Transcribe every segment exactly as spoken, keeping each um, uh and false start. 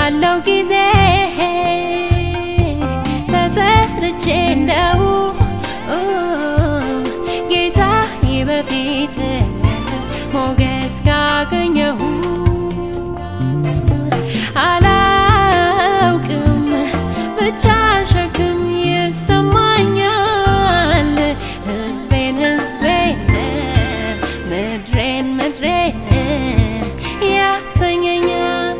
ባለው ጊዜ ተጠርቼ እንደው ጌታዬ በፊት ሞገስ ካገኘሁ አላውቅም ብቻ ሸክም ይሰማኛል ሕዝቤን ሕዝቤን ምድሬን ምድሬን ያሰኘኛል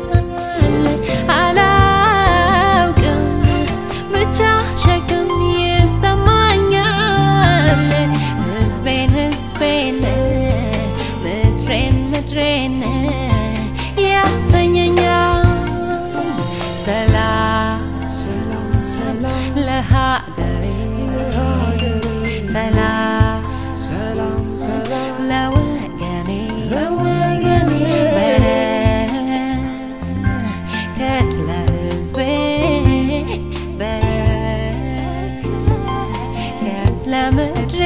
አላውቅም ብቻ ሸክም ይሰማኛል ሕዝቤን ሕዝቤን ምድሬን ምድሬን ያሰኘኛል ሰላም ሰላም ሰላም ለሀገሬ ሰላም ሰላም ሰላም ለወገኔ ለወገኔ በረከት ለሕዝቤ በረከት ለምድሬ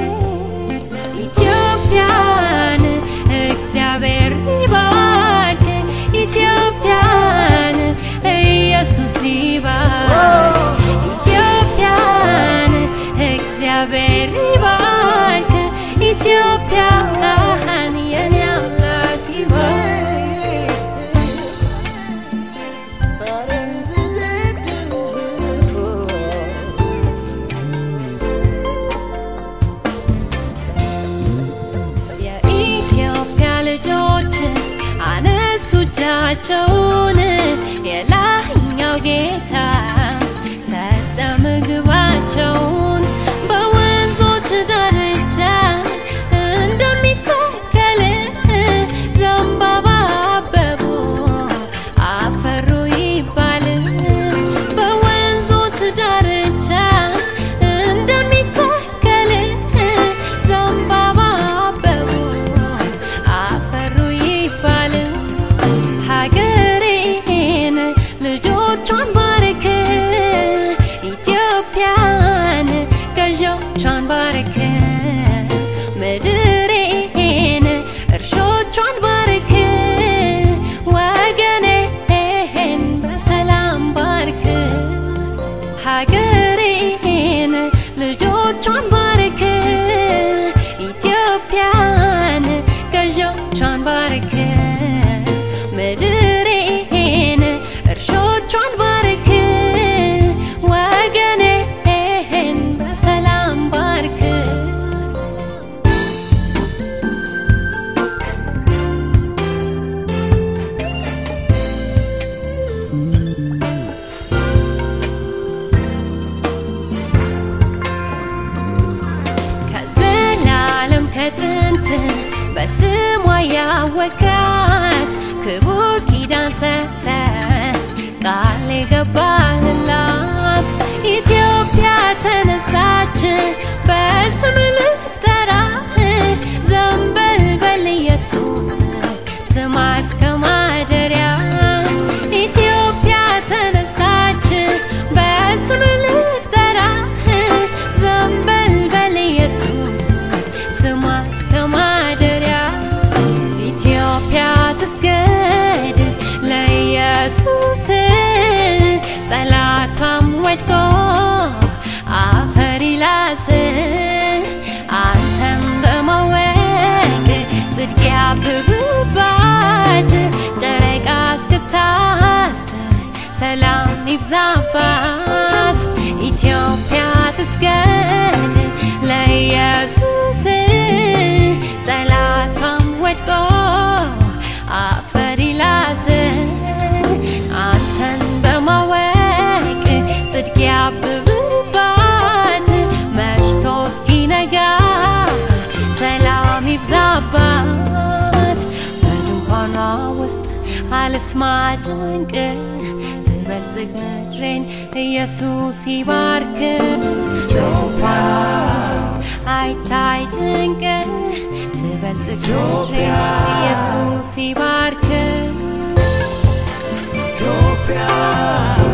ኢትዮጵያን እግዚአብሔር ይባርክ ኢትዮጵያን ኢየሱስ ይባርክ ኢትዮጵያን እግዚአብሔር ይባርክ ኢትዮጵያን የኔ አምላክ ይባርክ የኢትዮጵያ ልጆች አነሱ እጃቸውን የላይኛው ጌታ ሰጠ ምግባቸውን በወንዞች ዳርቻ እንደሚተከል ዘንባባ አበቡ አፈሩ ይባል በወንዞች ዳርቻ እንደሚተከል ዘንባባ አበቡ አፈሩ ይባል ሀገሬን ልጆቿን ባርክ ኢትዮጵያን ገዦቿን ባርክ ምድሬን እርሾቿን ባርክ ወገኔን በሰላም ባርክ ሀገሬን ልጆቿን ባርክ ኢትዮጵያን ገዦቿን ባርክ ምድሬን እርሾቿን ባርክ ወገኔን በሰላም ባርክ ከዘላለም ከጥንት በስሟ ያወቃት ክቡር ኪዳን ሰጠ ቃል የገባህላት ኢትዮጵያ ተነሳች በስም ልጠራ ዘንበል በል ኢየሱስ ስማት ከማደሪያ ኢትዮጵያ ተነሳች በስም ልጠራ ዘንበል በል ኢየሱስ ስማት ከማደሪያ ኢትዮጵያ ትስገድ ለኢየሱስ ጠላቷም ወድቆ አፈር ይላስ አንተም በማወቅ ጽድቅ ያብብባት ጨረቃ እስክታልፍ ሰላም ይብዛባት ኢትዮጵያ ትስገድ ለኢየሱስ ጠላቷም ወድቆ አፈር ይላስ አንተን በማወቅ ጽድቅ ያብብባት መሽቶ እስኪነጋ ሰላም ይብዛባት በድንኳኗ ውስጥ አልስማ ጭንቅ ትበልጽግ ምድሬን ኢየሱስ ይባርክ ኢትዮጵያ አይታይ ጭንቅ ትበልጽግ ምድሬን ኢየሱስ ይባርክ ኢትዮጵያ